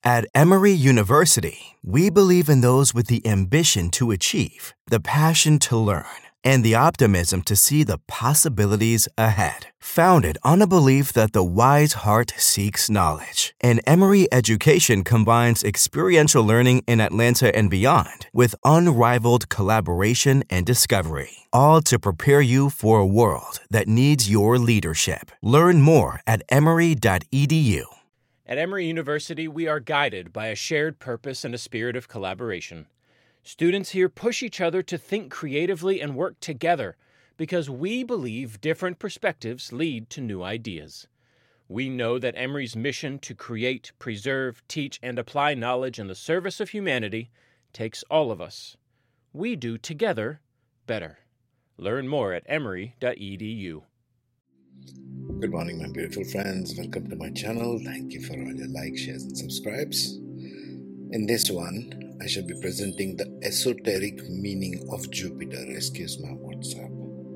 At Emory University, we believe in those with the ambition to achieve, the passion to learn, and the optimism to see the possibilities ahead. Founded on a belief that the wise heart seeks knowledge, and Emory education combines experiential learning in Atlanta and beyond with unrivaled collaboration and discovery, all to prepare you for a world that needs your leadership. Learn more at emory.edu. At Emory University, we are guided by a shared purpose and a spirit of collaboration. Students here push each other to think creatively and work together because we believe different perspectives lead to new ideas. We know that Emory's mission to create, preserve, teach, and apply knowledge in the service of humanity takes all of us. We do together better. Learn more at emory.edu. Good morning, my beautiful friends. Welcome to my channel. Thank you for all your likes, shares, and subscribes. In this one, I shall be presenting the esoteric meaning of Jupiter. Excuse my WhatsApp.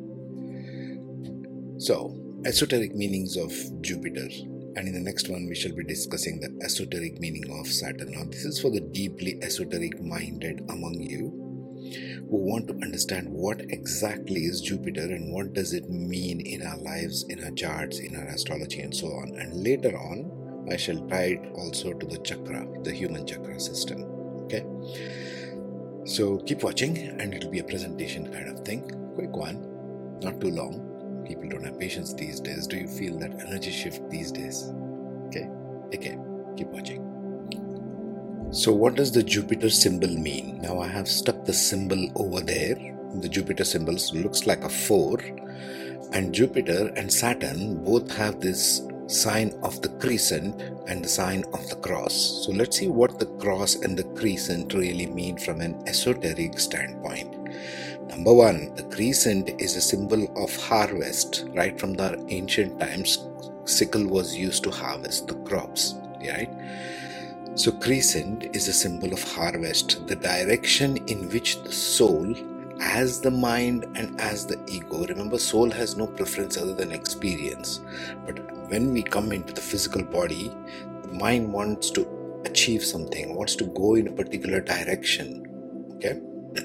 So, esoteric meanings of Jupiter. And in the next one, we shall be discussing the esoteric meaning of Saturn. Now, this is for the deeply esoteric minded among you who want to understand what exactly is Jupiter and what does it mean in our lives, in our charts, in our astrology, and so on. And later on, I shall tie it also to the chakra, the human chakra system. Okay? So keep watching, and it'll be a presentation kind of thing. Quick one, not too long. People don't have patience these days. Do you feel that energy shift these days? Okay? Take care. Keep watching. So what does the Jupiter symbol mean? Now I have stuck the symbol over there. The Jupiter symbol looks like a 4, and Jupiter and Saturn both have this sign of the crescent and the sign of the cross. So let's see what the cross and the crescent really mean from an esoteric standpoint. Number one, the crescent is a symbol of harvest. Right from the ancient times, sickle was used to harvest the crops, right? So crescent is a symbol of harvest, the direction in which the soul, as the mind and as the ego, remember soul has no preference other than experience, but when we come into the physical body, the mind wants to achieve something, wants to go in a particular direction, okay?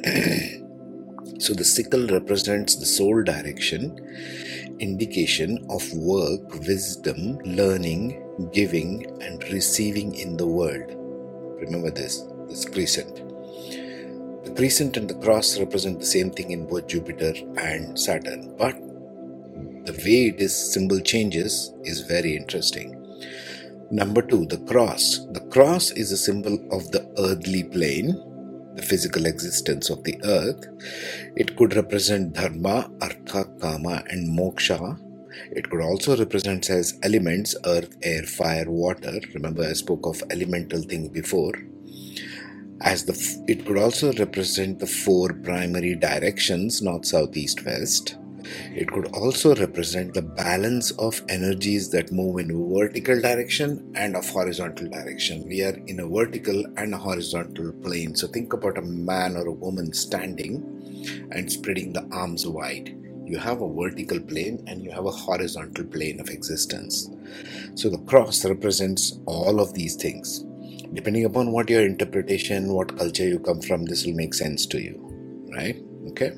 So the sickle represents the soul direction, indication of work, wisdom, learning, giving and receiving in the world. Remember this crescent. The crescent and the cross represent the same thing in both Jupiter and Saturn, but the way this symbol changes is very interesting. Number two, the cross. The cross is a symbol of the earthly plane, the physical existence of the earth. It could represent dharma, artha, kama and moksha. It could also represent as elements, earth, air, fire, water. Remember I spoke of elemental things before. It could also represent the 4 primary directions, north, south, east, west. It could also represent the balance of energies that move in a vertical direction and of horizontal direction. We are in a vertical and a horizontal plane. So think about a man or a woman standing and spreading the arms wide. You have a vertical plane and you have a horizontal plane of existence. So the cross represents all of these things. Depending upon what your interpretation, what culture you come from, this will make sense to you, right? Okay.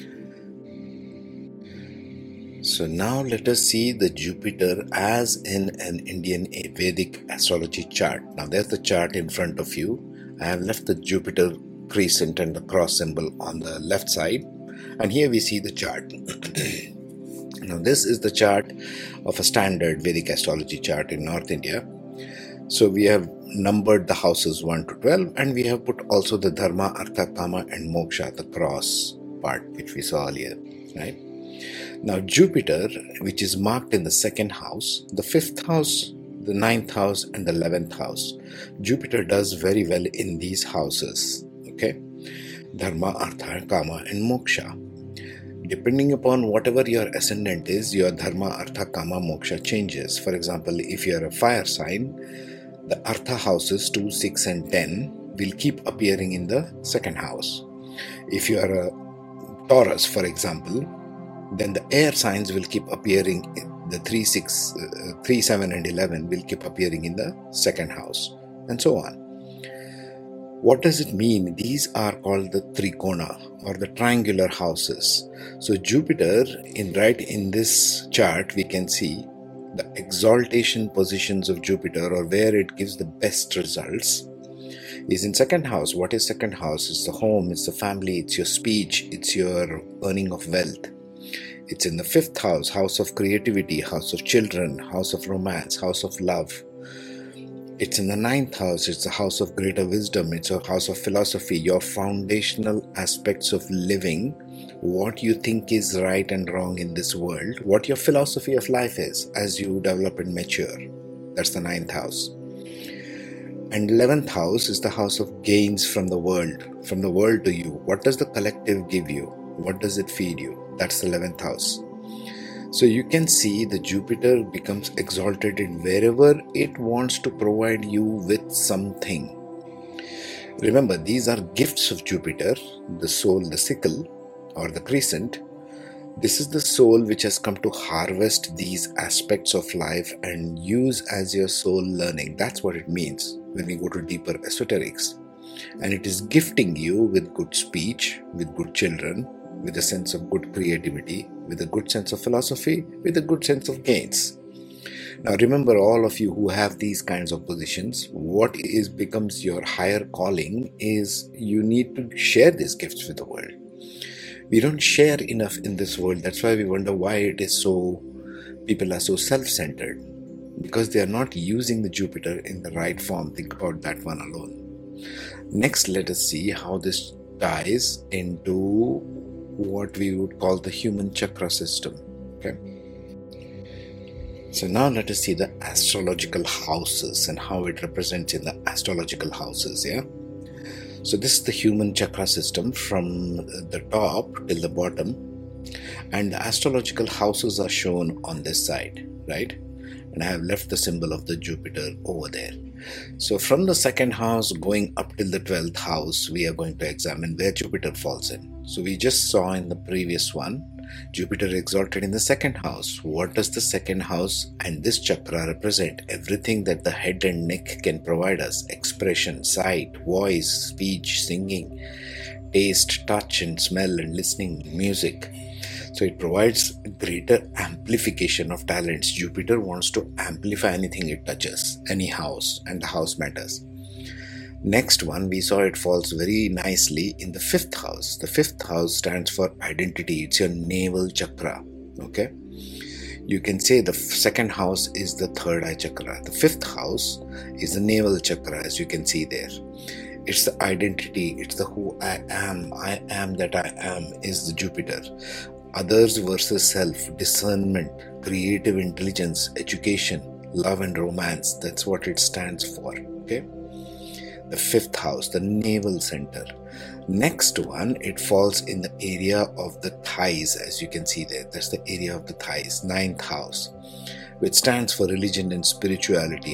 So now let us see the Jupiter as in an Indian Vedic astrology chart. Now there's the chart in front of you. I have left the Jupiter crescent and the cross symbol on the left side. And here we see the chart. Now this is the chart of a standard Vedic astrology chart in North India. So we have numbered the houses 1 to 12 and we have put also the dharma, artha, kama and moksha, the cross part which we saw earlier, right? Now Jupiter, which is marked in the 2nd house, the 5th house, the 9th house and the 11th house. Jupiter does very well in these houses, okay? Dharma, artha, kama and moksha. Depending upon whatever your ascendant is, your dharma, artha, kama, moksha changes. For example, if you are a fire sign, the artha houses 2, 6 and 10 will keep appearing in the 2nd house. If you are a Taurus, for example, then the air signs will keep appearing, the 3, 7 and 11 will keep appearing in the 2nd house. and so on. What does it mean? These are called the trikona or the triangular houses. So Jupiter, right in this chart, we can see the exaltation positions of Jupiter, or where it gives the best results, is in second house. What is second house? It's the home, it's the family, it's your speech, it's your earning of wealth. It's in the fifth house, house of creativity, house of children, house of romance, house of love. It's in the ninth house, it's the house of greater wisdom, it's a house of philosophy, your foundational aspects of living, what you think is right and wrong in this world, what your philosophy of life is as you develop and mature. That's the ninth house. And 11th house is the house of gains from the world to you. What does the collective give you? What does it feed you? That's the 11th house. So you can see the Jupiter becomes exalted in wherever it wants to provide you with something. Remember, these are gifts of Jupiter, the soul, the sickle or the crescent. This is the soul which has come to harvest these aspects of life and use as your soul learning. That's what it means when we go to deeper esoterics. And it is gifting you with good speech, with good children, with a sense of good creativity, with a good sense of philosophy, with a good sense of gains. Now remember, all of you who have these kinds of positions, what becomes your higher calling is you need to share these gifts with the world. We don't share enough in this world. That's why we wonder why it is so, people are so self-centered, because they are not using the Jupiter in the right form. Think about that one alone. Next, let us see how this ties into what we would call the human chakra system. Okay. So now let us see the astrological houses and how it represents in the astrological houses. Yeah. So this is the human chakra system from the top till the bottom, and the astrological houses are shown on this side, right? And I have left the symbol of the Jupiter over there. So from the second house going up till the 12th house, we are going to examine where Jupiter falls in. So we just saw in the previous one, Jupiter exalted in the second house. What does the second house and this chakra represent? Everything that the head and neck can provide us: expression, sight, voice, speech, singing, taste, touch and smell and listening, music. So it provides greater amplification of talents. Jupiter wants to amplify anything it touches, any house, and the house matters. Next one, we saw it falls very nicely in the fifth house. The fifth house stands for identity. It's your navel chakra. Okay. You can say the second house is the third eye chakra. The fifth house is the navel chakra, as you can see there. It's the identity. It's the who I am. I am that I am is the Jupiter. Others versus self, discernment, creative intelligence, education, love and romance. That's what it stands for. Okay. The fifth house, the navel center. Next one, it falls in the area of the thighs, as you can see there. That's the area of the thighs, ninth house, which stands for religion and spirituality,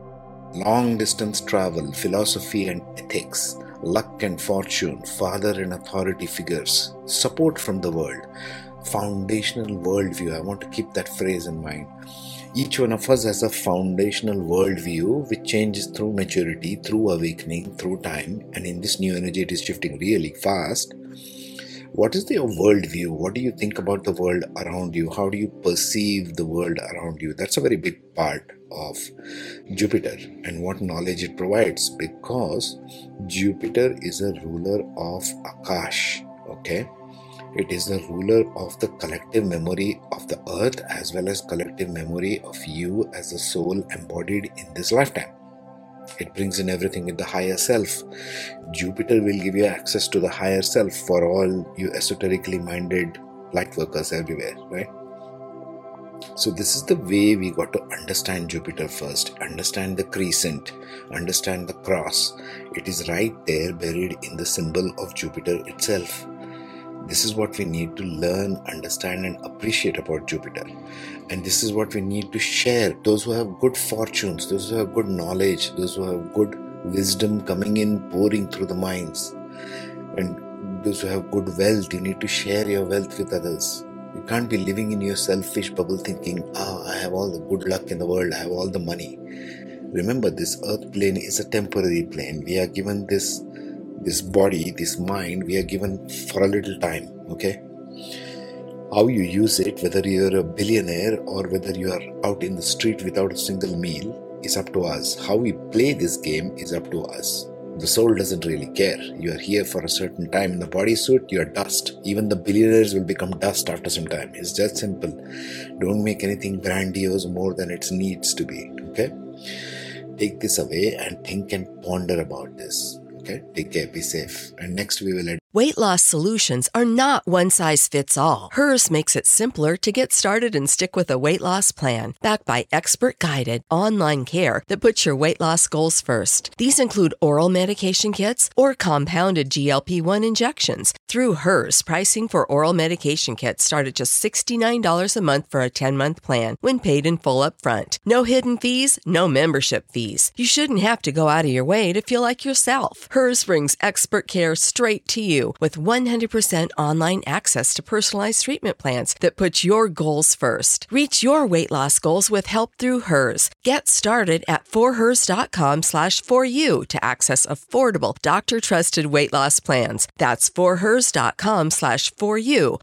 long distance travel, philosophy and ethics, luck and fortune, father and authority figures, support from the world, foundational worldview. I want to keep that phrase in mind. Each one of us has a foundational worldview which changes through maturity, through awakening, through time, and in this new energy it is shifting really fast. What is your worldview? What do you think about the world around you? How do you perceive the world around you? That's a very big part of Jupiter and what knowledge it provides, because Jupiter is a ruler of Akash. Okay. It is the ruler of the collective memory of the earth as well as collective memory of you as a soul embodied in this lifetime. It brings in everything with the higher self. Jupiter will give you access to the higher self for all you esoterically minded light workers everywhere, right? So this is the way we got to understand Jupiter first. Understand the crescent, understand the cross. It is right there buried in the symbol of Jupiter itself. This is what we need to learn, understand and appreciate about Jupiter. And this is what we need to share. Those who have good fortunes, those who have good knowledge, those who have good wisdom coming in, pouring through the minds. And those who have good wealth, you need to share your wealth with others. You can't be living in your selfish bubble thinking, I have all the good luck in the world, I have all the money. Remember, this earth plane is a temporary plane. We are given this body, this mind, we are given for a little time, okay? How you use it, whether you're a billionaire or whether you are out in the street without a single meal, is up to us. How we play this game is up to us. The soul doesn't really care. You are here for a certain time. In the bodysuit, you are dust. Even the billionaires will become dust after some time. It's just simple. Don't make anything grandiose more than it needs to be, okay? Take this away and think and ponder about this. Okay, take care, be safe. And next we will Weight loss solutions are not one size fits all. Hers makes it simpler to get started and stick with a weight loss plan backed by expert-guided online care that puts your weight loss goals first. These include oral medication kits or compounded GLP-1 injections. Through Hers, pricing for oral medication kits start at just $69 a month for a 10-month plan when paid in full up front. No hidden fees, no membership fees. You shouldn't have to go out of your way to feel like yourself. Hers brings expert care straight to you with 100% online access to personalized treatment plans that put your goals first. Reach your weight loss goals with help through Hers. Get started at forhers.com/4u to access affordable, doctor-trusted weight loss plans. That's forhers.com/4u,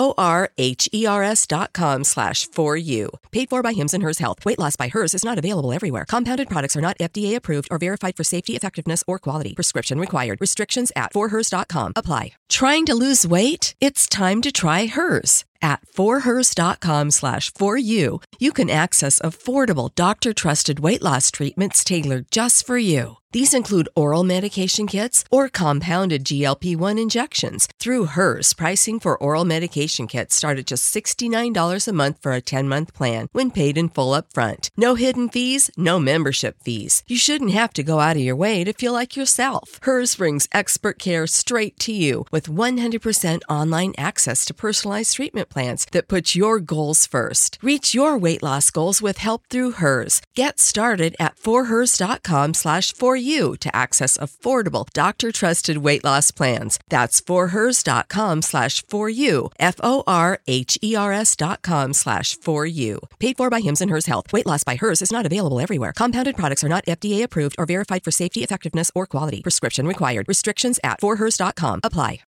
forhers.com/4u. Paid for by Hims and Hers Health. Weight loss by Hers is not available everywhere. Compounded products are not FDA approved or verified for safety, effectiveness, or quality. Prescription required. Restrictions at forhers.com apply. Trying to lose weight? It's time to try Hers. At forhers.com/4u, you can access affordable, doctor-trusted weight loss treatments tailored just for you. These include oral medication kits or compounded GLP-1 injections. Through Hers, pricing for oral medication kits start at just $69 a month for a 10-month plan when paid in full up front. No hidden fees, no membership fees. You shouldn't have to go out of your way to feel like yourself. Hers brings expert care straight to you with 100% online access to personalized treatment plans that put your goals first. Reach your weight loss goals with help through Hers. Get started at forhers.com/4u to access affordable, doctor-trusted weight loss plans. That's forhers.com/4u, forhers.com/4u. Paid for by Hims and Hers Health. Weight loss by Hers is not available everywhere. Compounded products are not FDA approved or verified for safety, effectiveness, or quality. Prescription required. Restrictions at forhers.com apply.